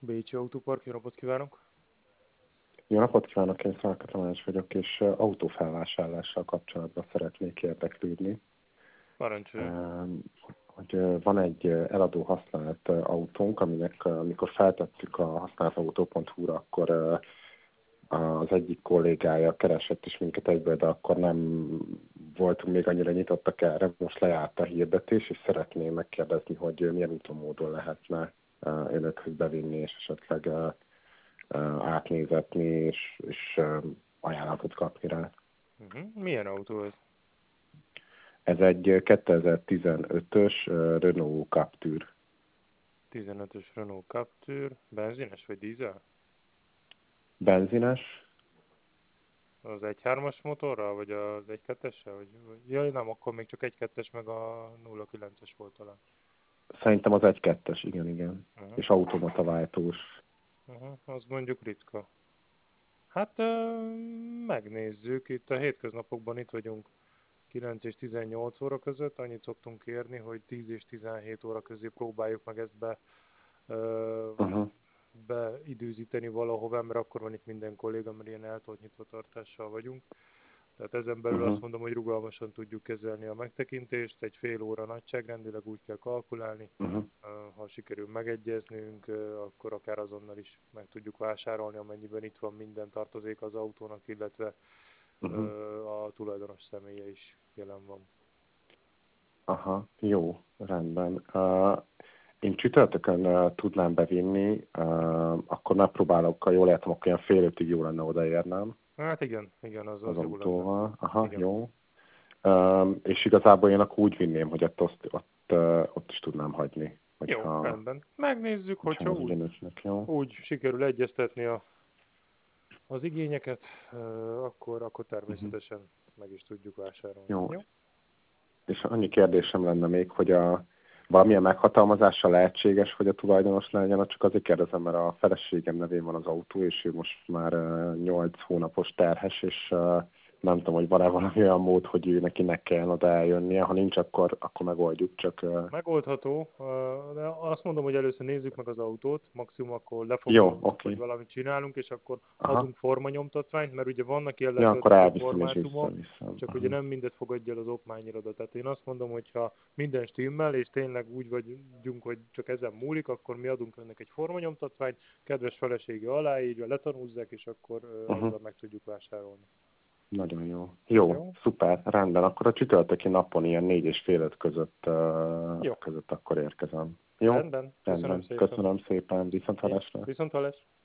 Bécsi Autópark, jó napot kívánok! Jó napot kívánok, én Szalka Tamás vagyok, és autófelvásárlással kapcsolatban szeretnék érdeklődni. Parancsoljon! Hogy van egy eladó használt autónk, aminek amikor feltettük a használtautó.hu-ra, akkor az egyik kollégája keresett is minket egyből, de akkor nem voltunk még annyira nyitottak erre. Most lejárt a hirdetés, és szeretném megkérdezni, hogy milyen úton módon lehetne önökhöz bevinni, és esetleg átnézetni, és ajánlatot kapni rá. Milyen autó ez? Ez egy 2015-ös Renault Captur. 15-ös Renault Captur, benzines vagy dízel? Benzines. Az 1.3-as motorral, vagy az 1.2-essel? Jaj, nem, akkor még csak 1.2-es, meg a 0.9-es volt talán. Szerintem az 1.2-es, igen. És automata váltós. Az mondjuk ritka. Hát megnézzük, itt a hétköznapokban itt vagyunk 9 és 18 óra között, annyit szoktunk kérni, hogy 10 és 17 óra közé próbáljuk meg ezt beidőzíteni valahova, mert akkor van itt minden kolléga, mert ilyen eltolt nyitvatartással vagyunk. Tehát ezen belül azt mondom, hogy rugalmasan tudjuk kezelni a megtekintést, egy fél óra nagyságrendileg úgy kell kalkulálni. Ha sikerül megegyeznünk, akkor akár azonnal is meg tudjuk vásárolni, amennyiben itt van minden tartozék az autónak, illetve a tulajdonos személye is jelen van. Aha, jó, rendben. Én csütörtökön tudnám bevinni, akkor megpróbálok, ha jól értem, akkor ilyen fél ötig jó lenne odaérnem. Hát igen, az autóval. jó Aha, igen. jó. És igazából én akkor úgy vinném, hogy ott is tudnám hagyni. Jó, rendben. Megnézzük, hogyha úgy sikerül egyeztetni az igényeket, akkor természetesen meg is tudjuk vásárolni. Jó. És annyi kérdésem lenne még, hogy valamilyen meghatalmazása lehetséges, hogy a tulajdonos legyen, csak azért kérdezem, mert a feleségem nevén van az autó, és ő most már 8 hónapos terhes, és nem tudom, hogy van-e valami olyan mód, hogy ő neki ne kelljen oda eljönnie, ha nincs, akkor megoldjuk, csak... Megoldható, de azt mondom, hogy először nézzük meg az autót, maximum akkor lefoglalunk, vagy valamit csinálunk, és akkor adunk formanyomtatványt, mert ugye vannak jellegzető formátumok, csak ugye nem mindet fogadja el az okmányiroda. Tehát én azt mondom, hogy ha minden stimmel, és tényleg úgy vagyunk, hogy csak ezen múlik, akkor mi adunk önnek egy formanyomtatványt, kedves felesége aláírja, letanúzzák, és akkor azzal meg tudjuk vásárolni. Nagyon jó. Jó, szuper, rendben. Akkor a csütörtöki napon ilyen 4 és fél 5 között akkor érkezem. Jó? Rendben. Köszönöm szépen. Köszönöm szépen. Viszonthallásra. Viszonthallásra.